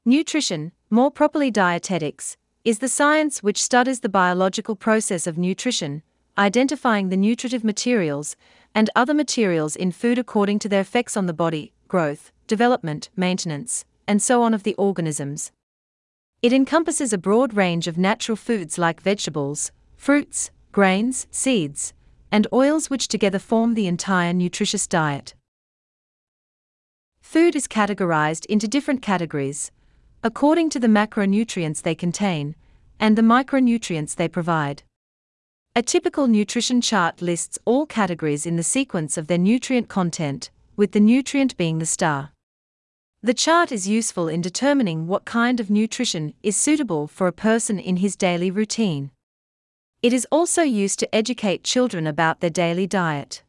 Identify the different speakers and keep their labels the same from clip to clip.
Speaker 1: Nutrition, more properly dietetics, is the science which studies the biological process of nutrition, identifying the nutritive materials and other materials in food according to their effects on the body, growth, development, maintenance, and so on of the organisms. It encompasses a broad range of natural foods like vegetables, fruits, grains, seeds, and oils which together form the entire nutritious diet. Food is categorized into different categories according to the macronutrients they contain and the micronutrients they provide. A typical nutrition chart lists all categories in the sequence of their nutrient content, with the nutrient being the star. The chart is useful in determining what kind of nutrition is suitable for a person in his daily routine. It is also used to educate children about their daily diet.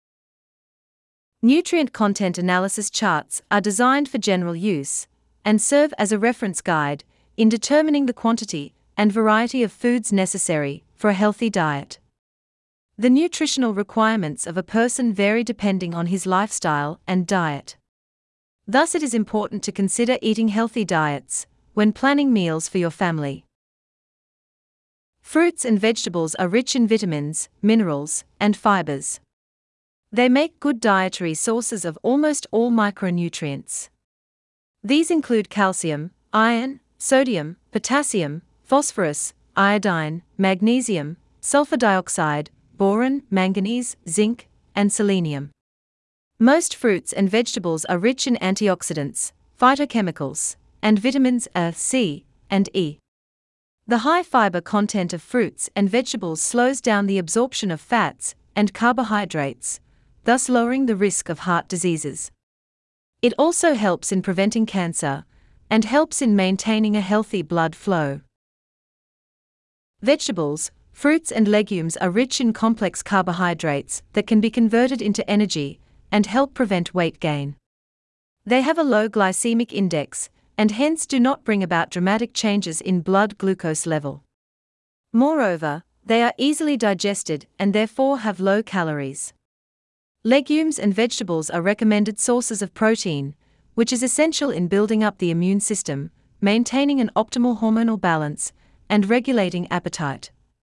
Speaker 1: Nutrient content analysis charts are designed for general use and serve as a reference guide in determining the quantity and variety of foods necessary for a healthy diet. The nutritional requirements of a person vary depending on his lifestyle and diet. Thus, it is important to consider eating healthy diets when planning meals for your family. Fruits and vegetables are rich in vitamins, minerals, and fibers. They make good dietary sources of almost all micronutrients. These include calcium, iron, sodium, potassium, phosphorus, iodine, magnesium, sulfur dioxide, boron, manganese, zinc, and selenium. Most fruits and vegetables are rich in antioxidants, phytochemicals, and vitamins A, C, and E. The high fiber content of fruits and vegetables slows down the absorption of fats and carbohydrates, thus lowering the risk of heart diseases. It also helps in preventing cancer and helps in maintaining a healthy blood flow. Vegetables, fruits, and legumes are rich in complex carbohydrates that can be converted into energy and help prevent weight gain. They have a low glycemic index and hence do not bring about dramatic changes in blood glucose level. Moreover, they are easily digested and therefore have low calories. Legumes and vegetables are recommended sources of protein, which is essential in building up the immune system, maintaining an optimal hormonal balance, and regulating appetite.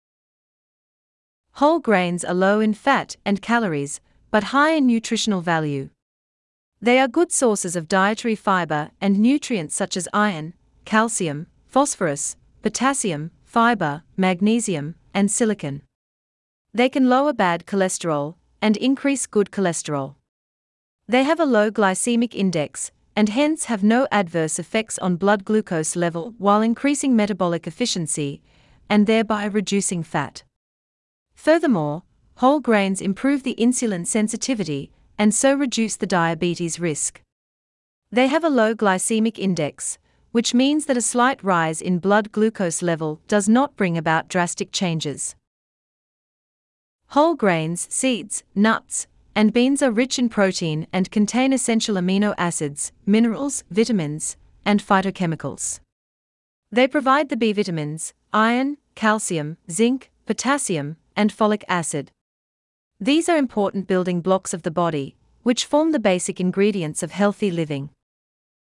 Speaker 1: Whole grains are low in fat and calories, but high in nutritional value. They are good sources of dietary fiber and nutrients such as iron, calcium, phosphorus, potassium, fiber, magnesium, and silicon. They can lower bad cholesterol and increase good cholesterol. They have a low glycemic index and hence have no adverse effects on blood glucose level while increasing metabolic efficiency and thereby reducing fat. Furthermore, whole grains improve the insulin sensitivity and so reduce the diabetes risk. They have a low glycemic index, which means that a slight rise in blood glucose level does not bring about drastic changes. Whole grains, seeds, nuts, and beans are rich in protein and contain essential amino acids, minerals, vitamins, and phytochemicals. They provide the B vitamins, iron, calcium, zinc, potassium, and folic acid. These are important building blocks of the body, which form the basic ingredients of healthy living.